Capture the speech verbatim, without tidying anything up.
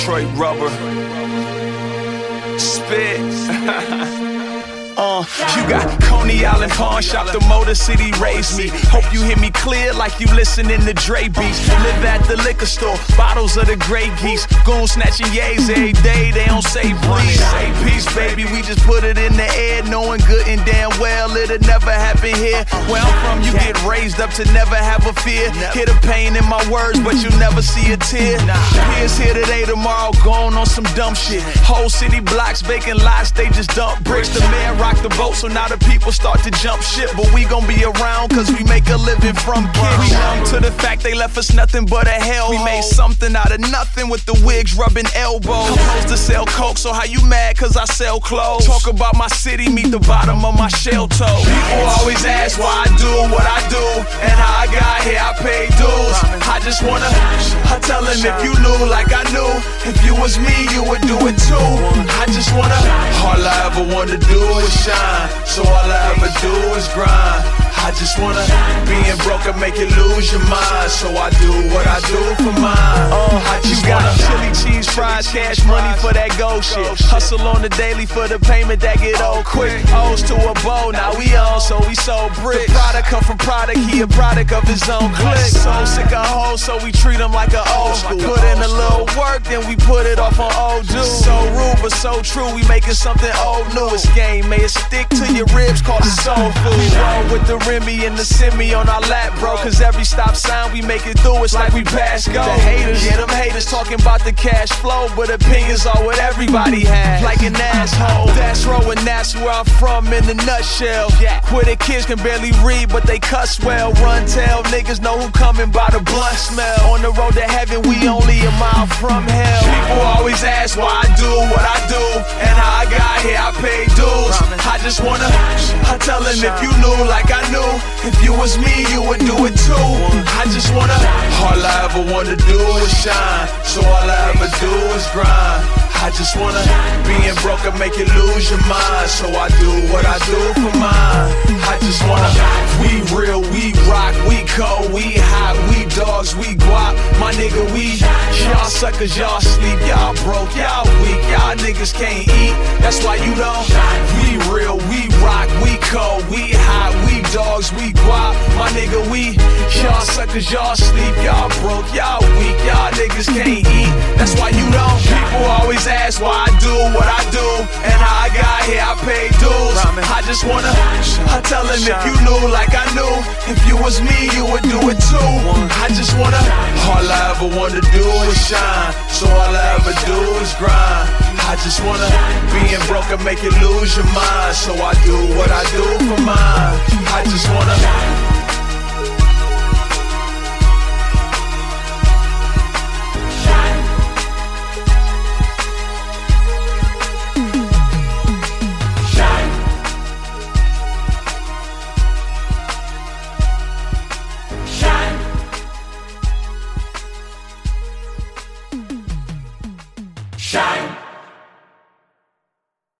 Detroit rubber. Spit. Uh, you got Coney Island Pawn Shop, the Motor City raised me. Hope you hear me clear like you listening to Dre beats. Live at the liquor store, bottles of the Grey Geese. Goon snatching yays every day, they don't say please. Say peace, baby, we just put it in the air, knowing good and damn well it'll never happen here. Where I'm from, you get raised up to never have a fear. Hear the pain in my words, but you never see a tear. Here's here today, tomorrow, gone on some dumb shit. Whole city blocks, vacant lots, they just dump bricks. The man rock the boat, so now the people start to jump ship. But we gon' be around, cause we make a living from kids. We numb to the fact they left us nothing but a hell. We made something out of nothing with the wigs rubbing elbows. I'm supposed to sell coke, so how you mad cause I sell clothes? Talk about my city, meet the bottom of my shell toe. People always ask why I do what I do, and how I got here, I paid dues. I just wanna, I tell them if you knew like I knew, if you was me, you would do it too. I just wanna, all I ever wanna do is shine, so all I ever do is grind. I just wanna, being broke and make you lose your mind, so I do what I do for mine. Uh, I just got chili cheese fries, cash money for that gold shit. Hustle on the daily for the payment that get old quick. O's to a bow, now we on, so we sold bricks. The product come from product, he a product of his own clique. So sick of hoes, so we treat him like an old school. Put in a little work, then we put it off on old dudes. So rude but so true, we making something old new. It's game, may it stick to your ribs, call it soul food. We roll with the Remy and the semi on our lap, bro. Cause every stop sign we make it through, it's like we pass go. The haters, yeah, them haters talking about the cash flow, but opinions are what everybody has. Like an asshole. That's row and that's where I'm from in a nutshell. Quitted kids can barely read, but they cuss well. Run tell niggas know who coming by the blunt smell. On the road to heaven, we only a mile from hell. People always ask why I do what I do, and how I got here, I paid dues. I just wanna, I tell them if you knew like I knew, if you was me, you would do it too. I just wanna, all I ever wanna do is shine, so all I ever do is grind. I just wanna, being broke and make you lose your mind, so I do what I do for mine. I just wanna, we real, we rock, we cold, we hot, we dogs, we guap. My nigga, we, y'all suckers, y'all sleep, y'all broke, y'all weak, y'all niggas can't eat, that's why you don't. We real, we rock, we cold, we hot, we dogs, we guap. My nigga, we, y'all suckers, y'all sleep, y'all broke, y'all weak, y'all niggas can't eat, that's why you don't. People always ask why I do what I do, and how I got here, I paid dues. I just wanna, I tell them if you knew like I knew, if you was me, you would do it too. I just wanna, all I ever wanna do is shine, so all I ever do is grind. I just wanna, being broke and make you lose your mind, so I do what I do for mine. I just wanna